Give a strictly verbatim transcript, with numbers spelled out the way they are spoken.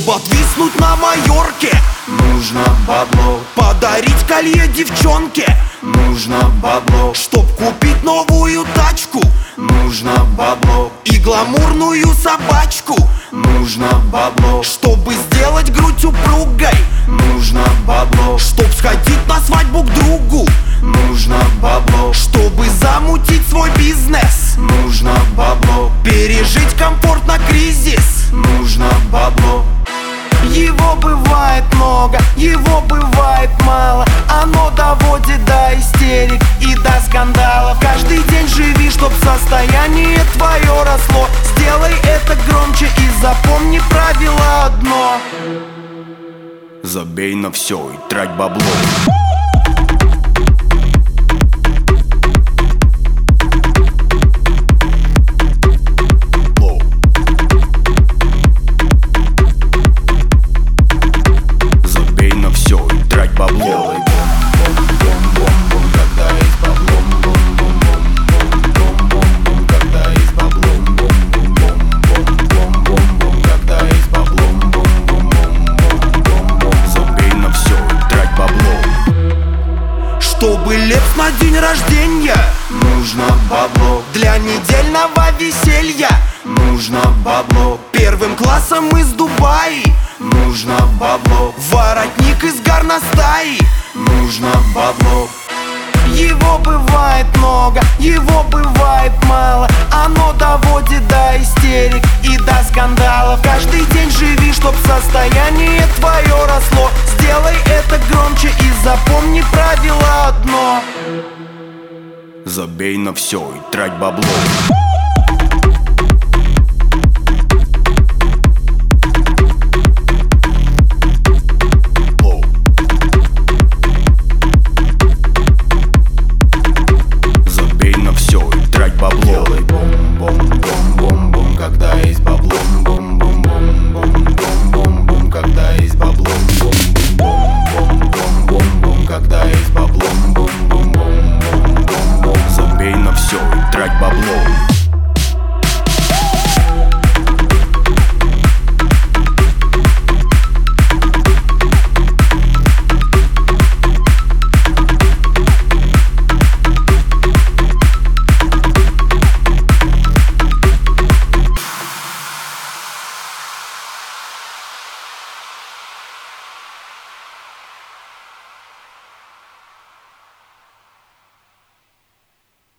отвиснуть на Майорке нужно бабло. Подарить колье девчонке нужно бабло. Чтоб купить новую тачку нужно бабло. И гламурную собачку нужно бабло. Чтобы сделать грудь упругой нужно бабло. Чтоб сходить на свадьбу к другу нужно бабло. Чтобы замутить свой бизнес нужно бабло. Пережить комфортно кризис нужно бабло. Его бывает много, его бывает мало. Оно доводит до истерик и до скандалов. Каждый день живи, чтоб состояние твое росло. Сделай это громче и запомни правило одно: забей на все и трать бабло. Чтобы лепс на день рождения нужно бабло. Для недельного веселья нужно бабло. Первым классом из Дубаи нужно бабло. Воротник из горностаи нужно бабло. Его бывает много, его бывает мало. Оно доводит до истерик и до скандалов. Каждый день живи, чтоб состояние твое росло. Сделай это громче и запомни правило одно: забей на все и трать бабло.